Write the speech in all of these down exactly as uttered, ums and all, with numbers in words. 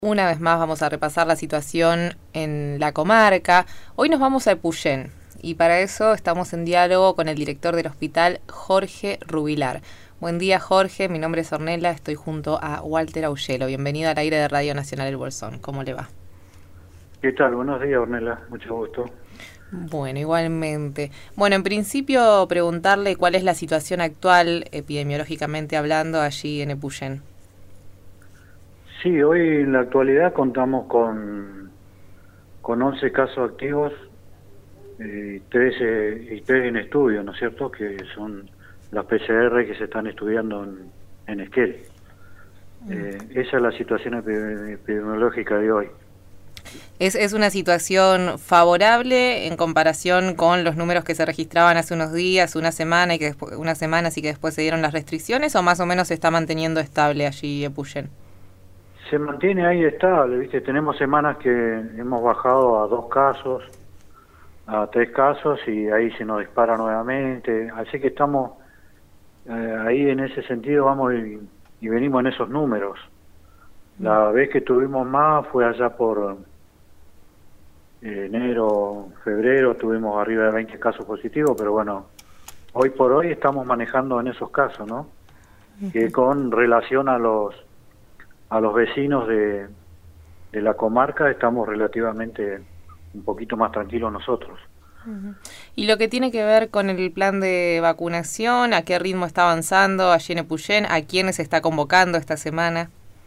Una vez más vamos a repasar la situación en la comarca. Hoy nos vamos a Epuyén y para eso estamos en diálogo con el director del hospital, Jorge Rubilar. Buen día, Jorge. Mi nombre es Ornella, estoy junto a Walter Augello. Bienvenido al aire de Radio Nacional El Bolsón. ¿Cómo le va? ¿Qué tal? Buenos días, Ornella. Mucho gusto. Bueno, igualmente. Bueno, en principio preguntarle cuál es la situación actual, epidemiológicamente hablando, allí en Epuyén. Sí, hoy en la actualidad contamos con, con once casos activos eh, trece, y tres en estudio, ¿no es cierto? Que son las P C R que se están estudiando en, en Esquel. Eh, esa es la situación epidemiológica de hoy. ¿Es, ¿Es una situación favorable en comparación con los números que se registraban hace unos días, una semana y que después, unas semanas y que después se dieron las restricciones, o más o menos se está manteniendo estable allí Epuyén? Se mantiene ahí estable, ¿viste? Tenemos semanas que hemos bajado a dos casos, a tres casos y ahí se nos dispara nuevamente. Así que estamos eh, ahí en ese sentido, vamos y, y venimos en esos números. La vez que tuvimos más fue allá por enero, febrero, tuvimos arriba de veinte casos positivos, pero bueno, hoy por hoy estamos manejando en esos casos, ¿no? Que con relación a los a los vecinos de, de la comarca estamos relativamente un poquito más tranquilos nosotros. Uh-huh. Y lo que tiene que ver con el plan de vacunación, ¿a qué ritmo está avanzando allí en Epuyén? ¿A quiénes se está convocando esta semana?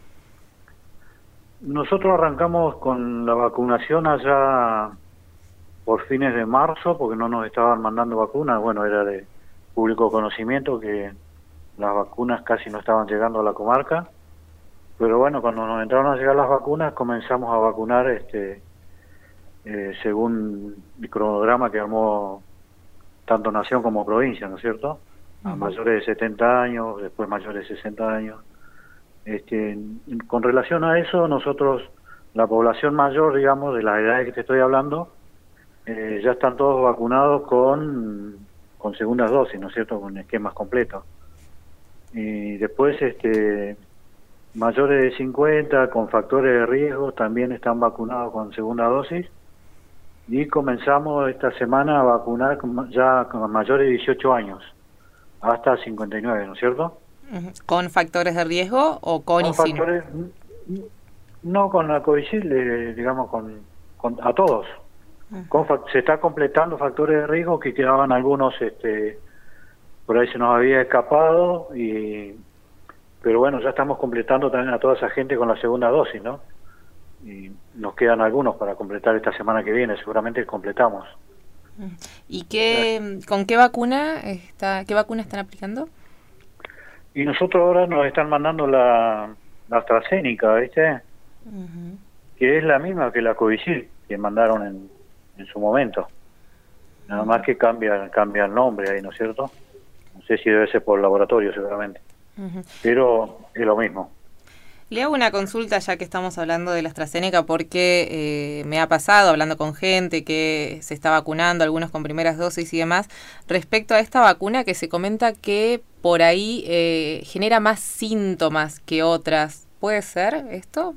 Nosotros arrancamos con la vacunación allá por fines de marzo, porque no nos estaban mandando vacunas. Bueno, era de público conocimiento que las vacunas casi no estaban llegando a la comarca. Pero bueno, cuando nos entraron a llegar las vacunas, comenzamos a vacunar este eh, según el cronograma que armó tanto Nación como provincia, ¿no es cierto? A uh-huh. mayores de setenta años, después mayores de sesenta años. Este, con relación a eso, nosotros, la población mayor, digamos, de las edades que te estoy hablando, eh, ya están todos vacunados con, con segundas dosis, ¿no es cierto?, con esquemas completos. Y después, este, mayores de cincuenta, con factores de riesgo, también están vacunados con segunda dosis. Y comenzamos esta semana a vacunar ya con mayores de dieciocho años, hasta cincuenta y nueve, ¿no es cierto? ¿Con factores de riesgo o con, con y sin? Factores, no con la COVID, digamos, con, con a todos. Uh-huh. Con, se está completando factores de riesgo que quedaban algunos, este, por ahí se nos había escapado, y pero bueno, ya estamos completando también a toda esa gente con la segunda dosis, ¿no? Y nos quedan algunos para completar esta semana que viene, seguramente completamos. ¿Y qué, con qué vacuna está, qué vacuna están aplicando? Y nosotros ahora nos están mandando la, la AstraZeneca, ¿viste? Uh-huh. Que es la misma que la Covishield que mandaron en, en su momento. Nada uh-huh. más que cambia, cambia el nombre ahí, ¿no es cierto? No sé si debe ser por laboratorio seguramente. Uh-huh. Pero es lo mismo. Le hago una consulta ya que estamos hablando de la AstraZeneca porque eh, me ha pasado hablando con gente que se está vacunando, algunos con primeras dosis y demás, respecto a esta vacuna que se comenta que por ahí eh, genera más síntomas que otras. ¿Puede ser esto?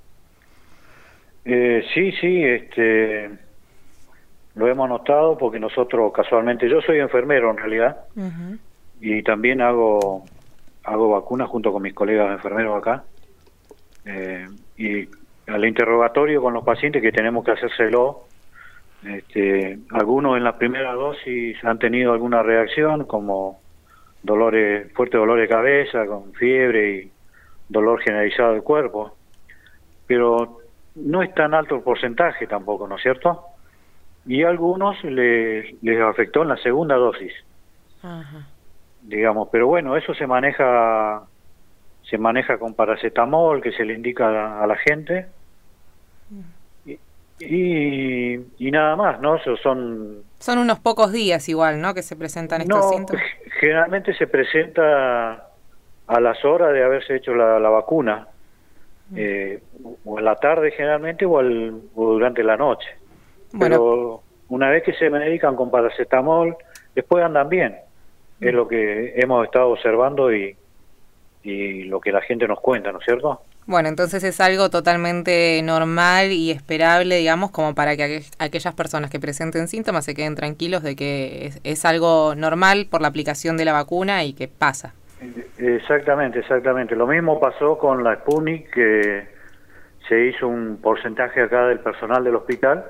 Eh, sí, sí, este, lo hemos notado porque nosotros casualmente, yo soy enfermero en realidad, uh-huh. y también hago, hago vacunas junto con mis colegas enfermeros acá. Eh, y al interrogatorio con los pacientes que tenemos que hacérselo, este, algunos en la primera dosis han tenido alguna reacción como dolores, fuerte dolor de cabeza, con fiebre y dolor generalizado del cuerpo, pero no es tan alto el porcentaje tampoco, ¿no es cierto? Y a algunos les, les afectó en la segunda dosis, ajá. digamos, pero bueno, eso se maneja se maneja con paracetamol que se le indica a la, a la gente y, y, y nada más, ¿no? Eso son son unos pocos días igual, ¿no? Que se presentan estos no, síntomas. Generalmente se presenta a las horas de haberse hecho la, la vacuna, mm. eh, o en la tarde generalmente o, al, o durante la noche. Bueno. Pero una vez que se medican con paracetamol, después andan bien. Mm. Es lo que hemos estado observando y y lo que la gente nos cuenta, ¿no es cierto? Bueno, entonces es algo totalmente normal y esperable, digamos, como para que aqu aquellas personas que presenten síntomas se queden tranquilos de que es, es algo normal por la aplicación de la vacuna y que pasa. Exactamente, exactamente. Lo mismo pasó con la Sputnik, que se hizo un porcentaje acá del personal del hospital.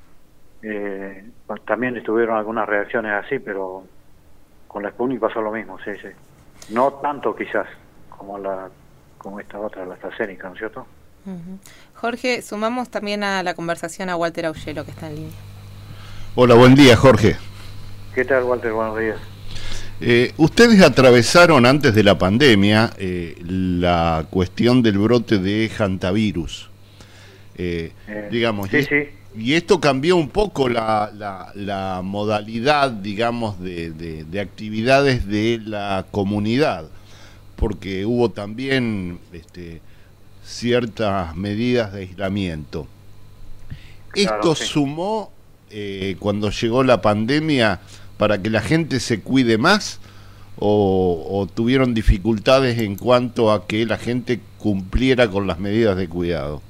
Eh, también estuvieron algunas reacciones así, pero con la Sputnik pasó lo mismo, sí, sí. No tanto quizás como la como esta otra, la AstraZeneca, ¿no es cierto? Uh-huh. Jorge, sumamos también a la conversación a Walter Aullero, que está en línea. Hola, buen día, Jorge. ¿Qué tal, Walter? Buenos días. Eh, ustedes atravesaron antes de la pandemia eh, la cuestión del brote de hantavirus. Eh, eh, digamos, sí, y, sí. y esto cambió un poco la, la, la modalidad, digamos, de, de, de actividades de la comunidad, porque hubo también este, ciertas medidas de aislamiento. Claro, ¿Esto sí. sumó eh, cuando llegó la pandemia para que la gente se cuide más o, o tuvieron dificultades en cuanto a que la gente cumpliera con las medidas de cuidado?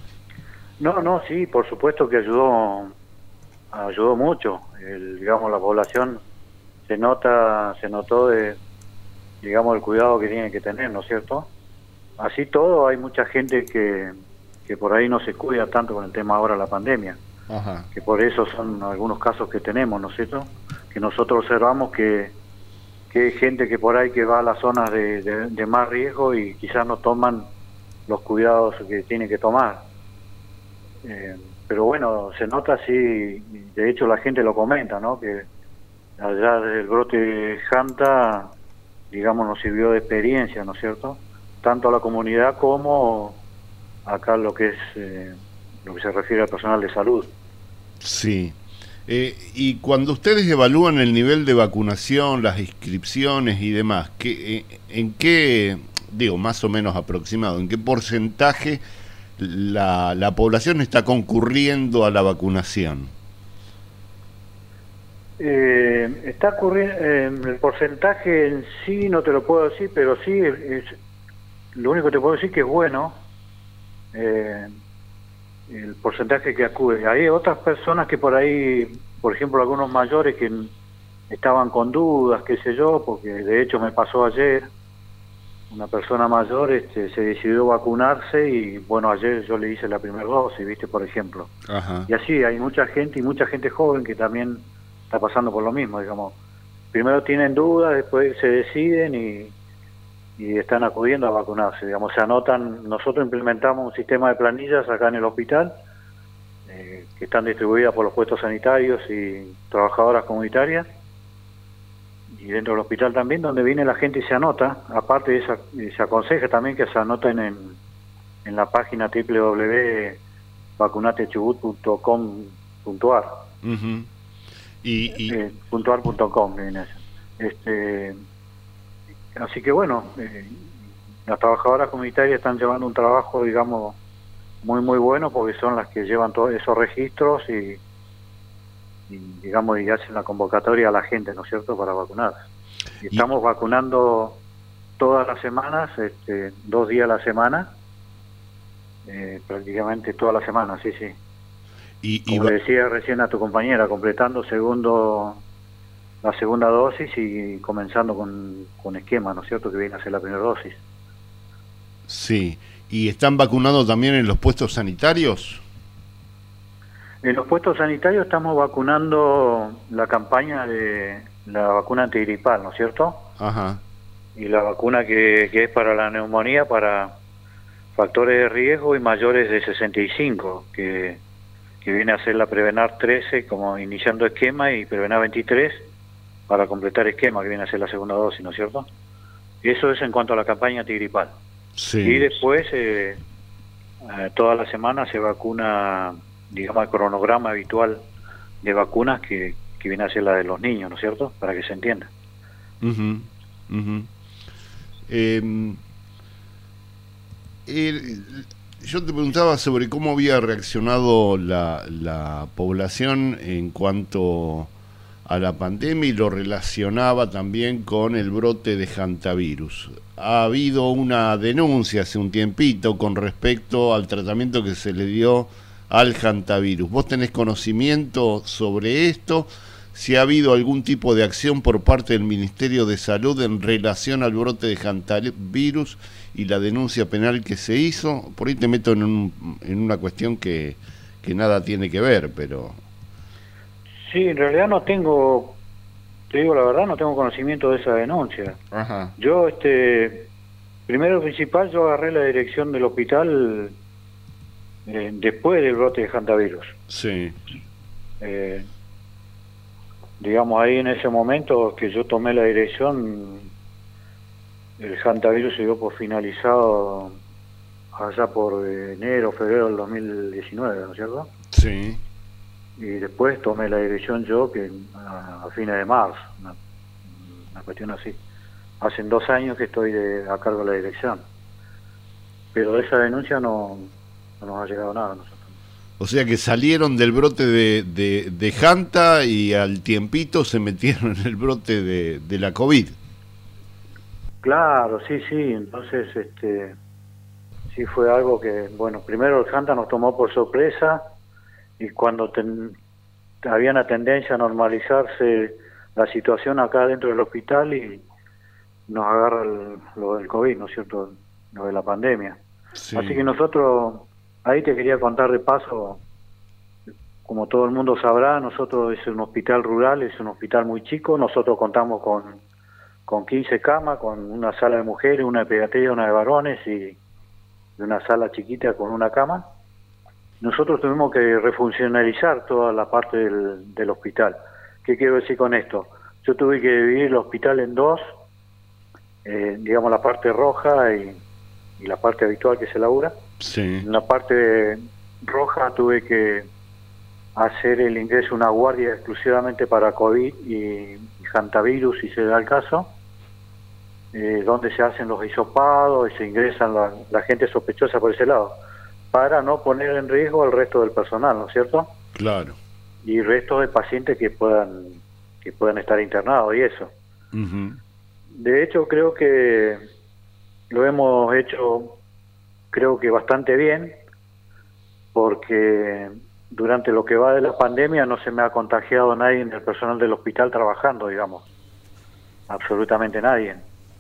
No, no, sí, por supuesto que ayudó, ayudó mucho. El, digamos, la población se nota, se notó de, digamos, el cuidado que tiene que tener, ¿no es cierto? Así todo, hay mucha gente que, que por ahí no se cuida tanto con el tema ahora de la pandemia. Ajá. Que por eso son algunos casos que tenemos, ¿no es cierto? Que nosotros observamos que, que hay gente que por ahí que va a las zonas de, de, de más riesgo y quizás no toman los cuidados que tiene que tomar. Eh, pero bueno, se nota así, de hecho la gente lo comenta, ¿no? Que allá del brote Hanta, digamos, nos sirvió de experiencia, ¿no es cierto? Tanto a la comunidad como acá lo que es eh, lo que se refiere al personal de salud. Sí. Eh, y cuando ustedes evalúan el nivel de vacunación, las inscripciones y demás, ¿qué, eh, ¿en qué, digo, más o menos aproximado, en qué porcentaje la, la población está concurriendo a la vacunación? Eh, está ocurriendo, eh, el porcentaje en sí no te lo puedo decir, pero sí, es, lo único que te puedo decir que es bueno. Eh, el porcentaje que acude. Hay otras personas que por ahí, por ejemplo, algunos mayores que estaban con dudas, qué sé yo, porque de hecho me pasó ayer, una persona mayor este, se decidió vacunarse y bueno, ayer yo le hice la primera dosis, viste, por ejemplo. Ajá. Y así hay mucha gente y mucha gente joven que también está pasando por lo mismo, digamos. Primero tienen dudas, después se deciden y y están acudiendo a vacunarse, digamos, se anotan. Nosotros implementamos un sistema de planillas acá en el hospital, eh, que están distribuidas por los puestos sanitarios y trabajadoras comunitarias, y dentro del hospital también, donde viene la gente y se anota. Aparte de esa, se aconseja también que se anoten en, en la página doble u doble u doble u punto vacunate chubut punto com punto ar. Uh-huh. y, y... Eh, .ar punto com viene eso. Este... Así que bueno, eh, las trabajadoras comunitarias están llevando un trabajo, digamos, muy muy bueno, porque son las que llevan todos esos registros y, y digamos, y hacen la convocatoria a la gente, ¿no es cierto?, para vacunarse. Y estamos y... vacunando todas las semanas, este, dos días a la semana, eh, prácticamente toda la semana, sí, sí. Y, y Como va... le decía recién a tu compañera, completando segundo... la segunda dosis y comenzando con, con esquema, ¿no es cierto?, que viene a ser la primera dosis. Sí. ¿Y están vacunando también en los puestos sanitarios? En los puestos sanitarios estamos vacunando la campaña de la vacuna antigripal, ¿no es cierto? Ajá. Y la vacuna que, que es para la neumonía, para factores de riesgo y mayores de sesenta y cinco, que, que viene a ser la Prevenar trece, como iniciando esquema, y Prevenar veintitrés, para completar esquema, que viene a ser la segunda dosis, ¿no es cierto? Eso es en cuanto a la campaña antigripal. Sí. Y después, eh, eh, toda la semana se vacuna, digamos, el cronograma habitual de vacunas que, que viene a ser la de los niños, ¿no es cierto?, para que se entienda. Uh-huh. Uh-huh. eh, el, yo te preguntaba sobre cómo había reaccionado la, la población en cuanto a la pandemia y lo relacionaba también con el brote de hantavirus. Ha habido una denuncia hace un tiempito con respecto al tratamiento que se le dio al hantavirus. ¿Vos tenés conocimiento sobre esto? Si ha habido algún tipo de acción por parte del Ministerio de Salud en relación al brote de hantavirus y la denuncia penal que se hizo. Por ahí te meto en, un, en una cuestión que, que nada tiene que ver, pero... Sí, en realidad no tengo, te digo la verdad, no tengo conocimiento de esa denuncia. Ajá. Yo, este, primero principal, yo agarré la dirección del hospital eh, después del brote de hantavirus. Sí. Eh, digamos, ahí en ese momento que yo tomé la dirección, el hantavirus se dio por finalizado allá por enero, febrero del dos mil diecinueve, ¿no es cierto? Sí. Y después tomé la dirección yo, que a, a fines de marzo, una, una cuestión así. Hace dos años que estoy de, a cargo de la dirección. Pero de esa denuncia no, no nos ha llegado nada a nosotros. O sea que salieron del brote de, de, de Hanta y al tiempito se metieron en el brote de, de la COVID. Claro, sí, sí. Entonces, este, sí fue algo que, bueno, primero el Hanta nos tomó por sorpresa. Y cuando ten, había una tendencia a normalizarse la situación acá dentro del hospital y nos agarra el, lo del COVID, ¿no es cierto?, lo de la pandemia. Sí. Así que nosotros, ahí te quería contar de paso, como todo el mundo sabrá, nosotros es un hospital rural, es un hospital muy chico, nosotros contamos con, con quince camas, con una sala de mujeres, una de pediatría, una de varones y, y una sala chiquita con una cama. Nosotros tuvimos que refuncionalizar toda la parte del, del hospital. ¿Qué quiero decir con esto? Yo tuve que dividir el hospital en dos, eh, digamos la parte roja y, y la parte habitual que se labura. Sí. En la parte roja tuve que hacer el ingreso de una guardia exclusivamente para COVID y, y hantavirus, si se da el caso, eh, donde se hacen los hisopados y se ingresan la, la gente sospechosa por ese lado, para no poner en riesgo al resto del personal, ¿no es cierto? Claro. Y resto de pacientes que puedan que puedan estar internados y eso. Uh-huh. De hecho, creo que lo hemos hecho, creo que bastante bien, porque durante lo que va de la pandemia no se me ha contagiado nadie en el personal del hospital trabajando, digamos. Absolutamente nadie.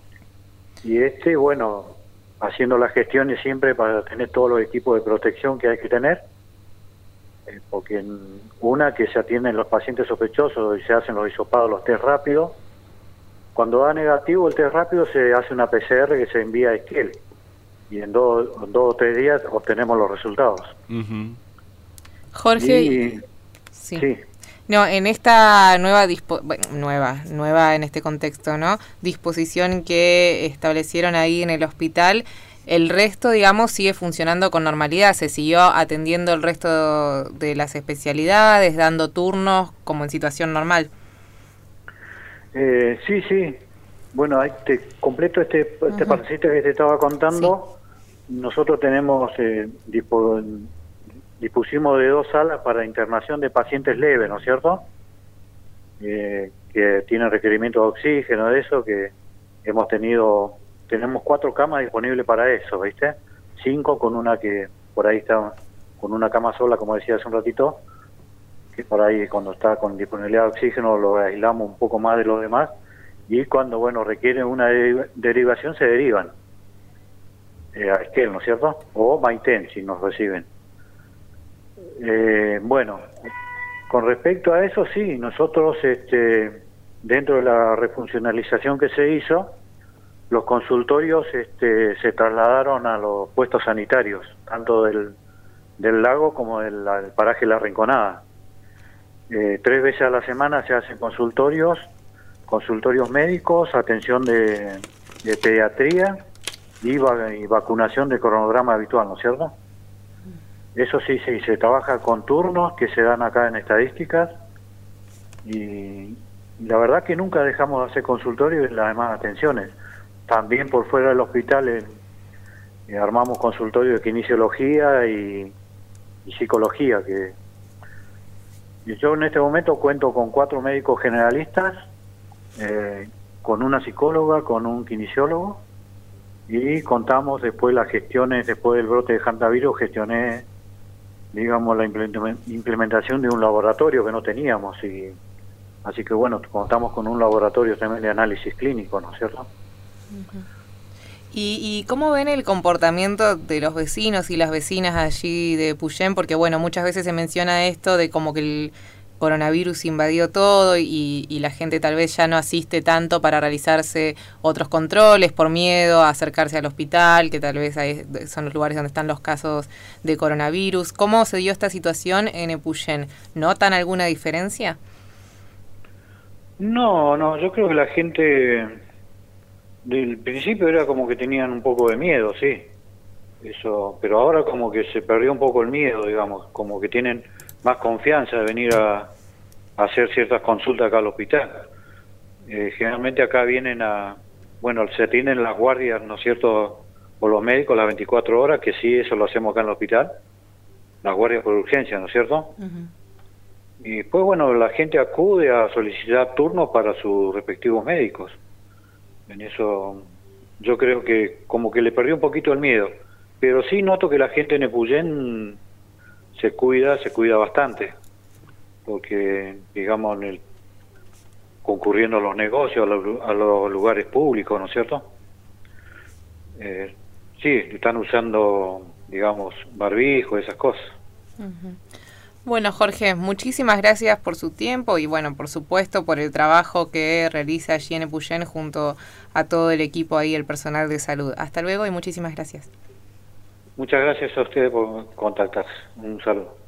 Y este, bueno, haciendo las gestiones siempre para tener todos los equipos de protección que hay que tener, eh, porque en una que se atienden los pacientes sospechosos y se hacen los hisopados, los test rápidos. Cuando da negativo el test rápido se hace una P C R que se envía a Esquel y en dos, en dos o tres días obtenemos los resultados. Uh-huh. Jorge, y, sí. sí. No, en esta nueva, dispo bueno, nueva, nueva en este contexto, ¿no? Disposición que establecieron ahí en el hospital, el resto, digamos, sigue funcionando con normalidad. Se siguió atendiendo el resto de las especialidades, dando turnos como en situación normal. Eh, sí, sí. Bueno, ahí te completo este, este uh-huh. partecito que te estaba contando. Sí. Nosotros tenemos eh, dispo dispusimos de dos salas para internación de pacientes leves, ¿no es cierto? Eh, que tienen requerimiento de oxígeno, de eso, que hemos tenido, tenemos cuatro camas disponibles para eso, ¿viste? Cinco con una que por ahí está, con una cama sola, como decía hace un ratito, que por ahí cuando está con disponibilidad de oxígeno lo aislamos un poco más de los demás, y cuando, bueno, requieren una deriva derivación se derivan eh, a Esquel, ¿no es cierto? O Maitén, si nos reciben. Eh, bueno, con respecto a eso, sí, nosotros este, dentro de la refuncionalización que se hizo, los consultorios este, se trasladaron a los puestos sanitarios, tanto del, del lago como del, del paraje La Rinconada. Eh, tres veces a la semana se hacen consultorios, consultorios médicos, atención de, de pediatría y, va, y vacunación de cronograma habitual, ¿no es cierto? Eso sí, sí, se trabaja con turnos que se dan acá en estadísticas y, y la verdad que nunca dejamos de hacer consultorios y las demás atenciones. También por fuera del hospital eh, eh, armamos consultorios de kinesiología y, y psicología, que Y yo en este momento cuento con cuatro médicos generalistas, eh, con una psicóloga, con un kinesiólogo, y contamos después las gestiones, después del brote de hantavirus, gestioné, digamos, la implementación de un laboratorio que no teníamos, y así que bueno, contamos con un laboratorio también de análisis clínico, ¿no es cierto? Uh-huh. ¿Y, ¿Y cómo ven el comportamiento de los vecinos y las vecinas allí de Epuyén? Porque bueno, muchas veces se menciona esto de como que el coronavirus invadió todo y, y la gente tal vez ya no asiste tanto para realizarse otros controles por miedo a acercarse al hospital, que tal vez hay, son los lugares donde están los casos de coronavirus. ¿Cómo se dio esta situación en Epuyén? ¿Notan alguna diferencia? No, no, yo creo que la gente del principio era como que tenían un poco de miedo, sí, eso, pero ahora como que se perdió un poco el miedo, digamos, como que tienen más confianza de venir a, a hacer ciertas consultas acá al hospital. Eh, generalmente acá vienen a, bueno, se tienen las guardias, ¿no es cierto?, por los médicos las veinticuatro horas, que sí, eso lo hacemos acá en el hospital, las guardias por urgencia, ¿no es cierto? Uh-huh. Y después, bueno, la gente acude a solicitar turnos para sus respectivos médicos. En eso yo creo que como que le perdió un poquito el miedo, pero sí noto que la gente en Epuyén se cuida, se cuida bastante, porque digamos en el, concurriendo a los negocios, a los, a los lugares públicos, ¿no es cierto? Eh, sí, están usando, digamos, barbijo, esas cosas. Uh-huh. Bueno, Jorge, muchísimas gracias por su tiempo y, bueno, por supuesto, por el trabajo que realiza allí en Epuyén junto a todo el equipo ahí, el personal de salud. Hasta luego y muchísimas gracias. Muchas gracias a ustedes por contactarse. Un saludo.